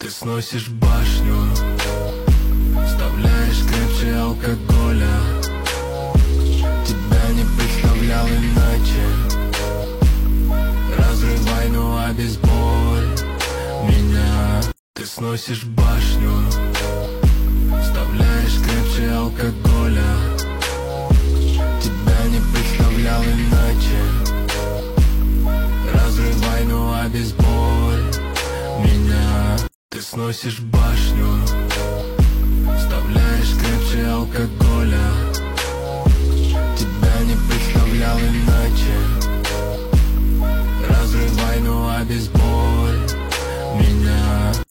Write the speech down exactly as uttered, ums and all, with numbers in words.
Ты сносишь башню, вставляешь крепче алкоголя. Тебя не представлял иначе. Разрывай, ну обезболь меня. Ты сносишь башню, вставляешь крепче алкоголя. Тебя не представлял иначе. Разрывай, ну обезболь меня. Ты сносишь башню, вставляешь крепче алкоголь.